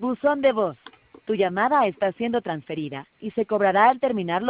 Buzón de voz. Tu llamada está siendo transferida y se cobrará al terminar los